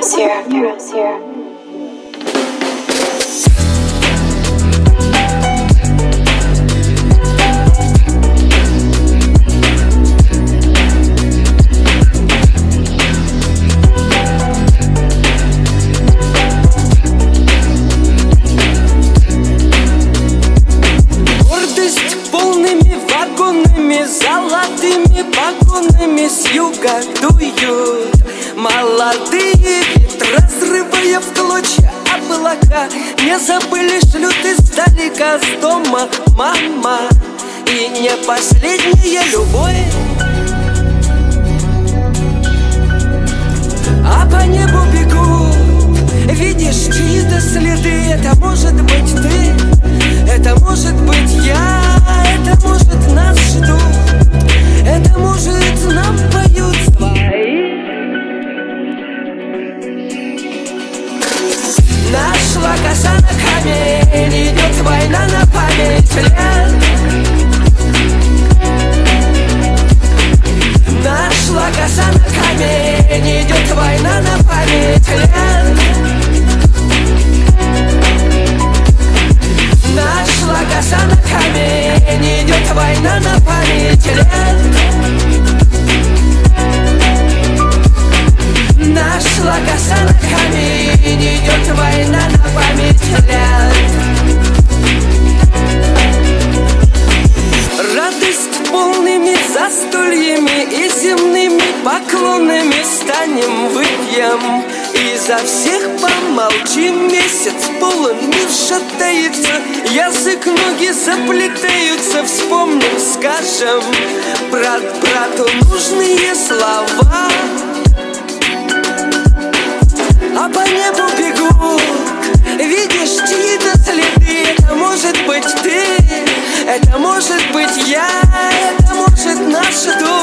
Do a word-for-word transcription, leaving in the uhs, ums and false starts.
Heroes here. Heroes here. Золотыми погонами с юга дуют молодые ветры, разрывая в клочья облака. Не забыли, шлют издалека с дома мама. И не последняя любовь, а по небу бегут, видишь чьи-то следы. Это может быть ты, это может быть я, это может нас ждут, это может нам поют свои. Нашла коса на камень, идет война на память лет. Нашла коса на камень, идет война на память лет. Нашла коса на камень, идет война на память лет. Нашла коса на камень, идет война на память лет. Радость полными застольями и земными поклонами станем, выпьем, и за всех помолчим. Месяц полон, мир шатается, язык, ноги заплетаются. Вспомним, скажем брат брату нужные слова. А по небу бегут, видишь чьи-то следы. Это может быть ты, это может быть я, это может наш дом.